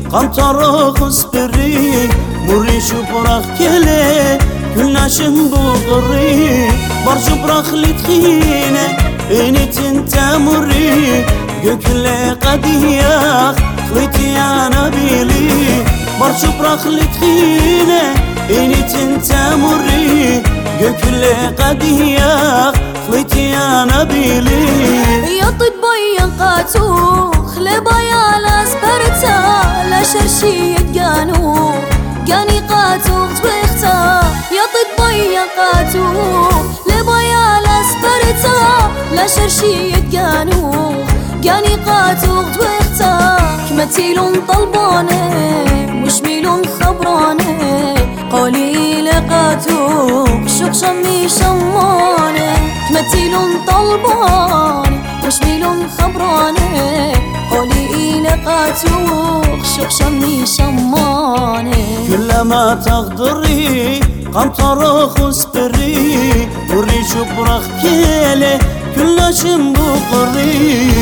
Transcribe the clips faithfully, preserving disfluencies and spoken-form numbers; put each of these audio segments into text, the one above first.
قمطر خسبري مري شبرخ كله كل ناشم بغري برج برخ لتخينه انت انت مري كل قدياخ خليتي انا بيلي برج برخ لتخينه انت انت مري كل قدياخ خليتي انا بيلي يا طبي قاتوخ لبايا لاسبرتا لا شرشي قانو قاني قاتوخ تويختا يا طبي قاتوخ لبايا لاسبرتا لا شرشي قانو قاني قاتوخ تويختا كمتيلون طلبانه مش ميلون خبرانه قولي لقاتوخ شوق شمي شمانه كمتيلون طلبانه مش ميلون خبرانه قولي لقاتوخ شوق شمي شمانه كلما تغدري قمطر خسبري وري شبرخ كيله كل شم بقري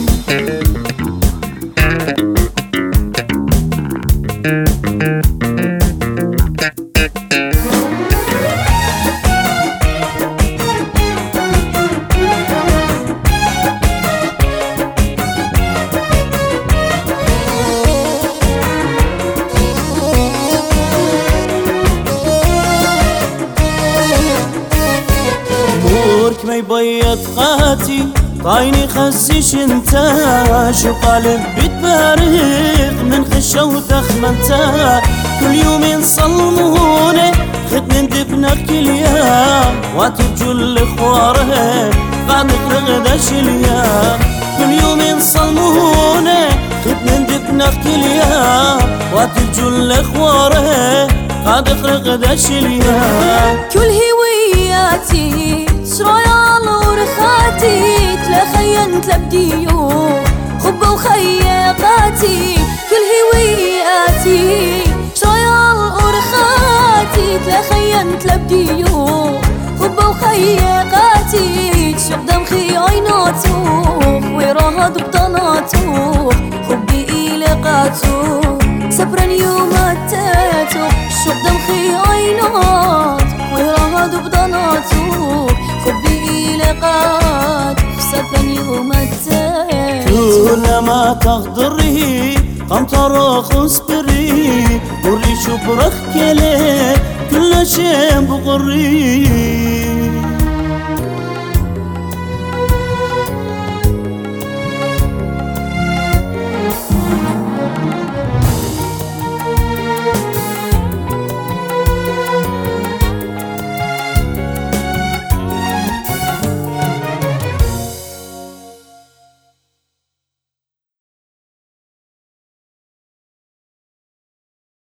ما يبيض قاتي طايني خسيش انتا شو قالب بتبارغ من خشة وتخمنتا كل يوم صلموني خد من دبنك اليوم واتجل خواره بعد رغدش اليوم كل يوم صلموني خد من دبنك اليوم واتجل خواره بعد رغدش اليوم كل هوياتي شرايال ورخاتي تلخين تلبديو خبة وخيقاتي كل هوياتي شرايال ورخاتي تلخين تلبديو خبة وخيقاتي تشوق دمخي عيناتوخ ويراهد بطناتوخ خبي إلقاتوخ سبرا يوم التاتوخ شوق دمخي عينات ويراهد بطناتوخ خبي لقات سبرا يوم التاتوخ كلما تغدري قمطر خسبري وري شبرخ كله كل شيء بقري